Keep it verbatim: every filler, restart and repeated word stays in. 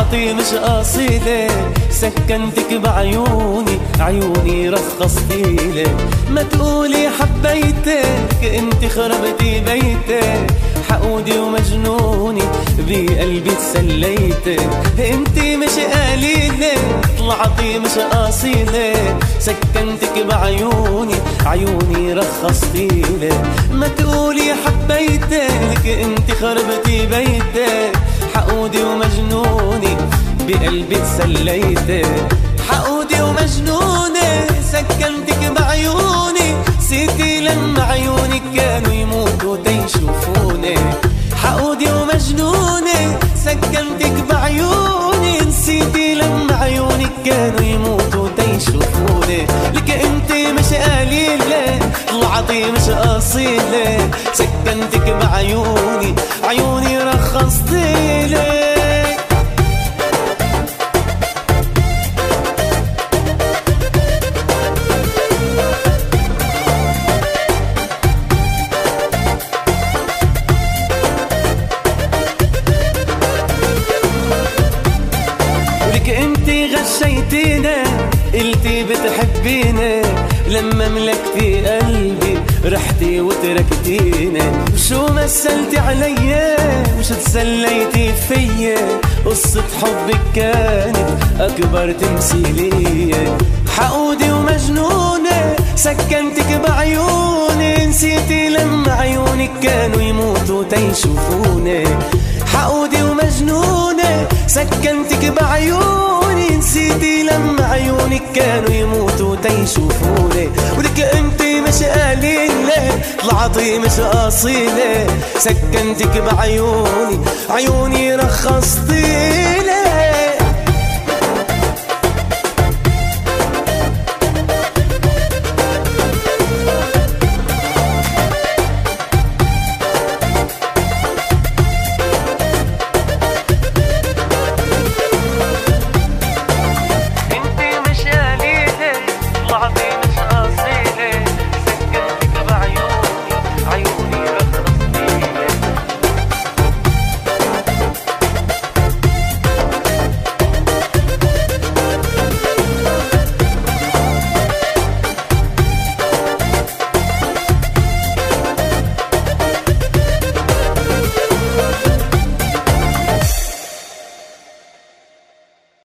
طلعتي مش قاصدة، سكنتك بعيوني، عيوني رخصتيلي. ما تقولي حبيتك انت خربتي بيتك، حقودي ومجنوني بقلبي تسليتك. انت مش قليلة طلعتي مش قاصدة، سكنتك بعيوني، عيوني رخصتيلي. ما تقولي حبيتك انت خربتي بيتك، حقودي ومجنوني بقلبي تسليتك. حقودي ومجنوني سكنتك بعيوني، نسيتي لما عيونك كانوا يموتوا تيشوفوني. حقودي ومجنوني سكنتك بعيوني، نسيتي لما عيونك كانوا يموتوا تيشوفوني. لك انت مش قليلة طلعتي مش قصيلة، سكنتك بعيوني، عيوني رخصتيلي. انتي غشيتينا قلتي بتحبينا، لما ملكتي قلبي رحتي وتركتينا. وشو مثلتي عليا مش تسليتي فيا، قصة حبك كانت أكبر تمثيلية. حقودي ومجنونة سكنتك بعيوني، نسيتي لما عيونك كانوا يموتوا تيشوفوني. حقودي ومجنونة سكنتك بعيوني، نسيتي لما عيونك كانوا يموتوا تيشوفوني. ولك انتي مش قليلة طلعتي مش قصيلة، سكنتك بعيوني، عيوني رخصتيلي.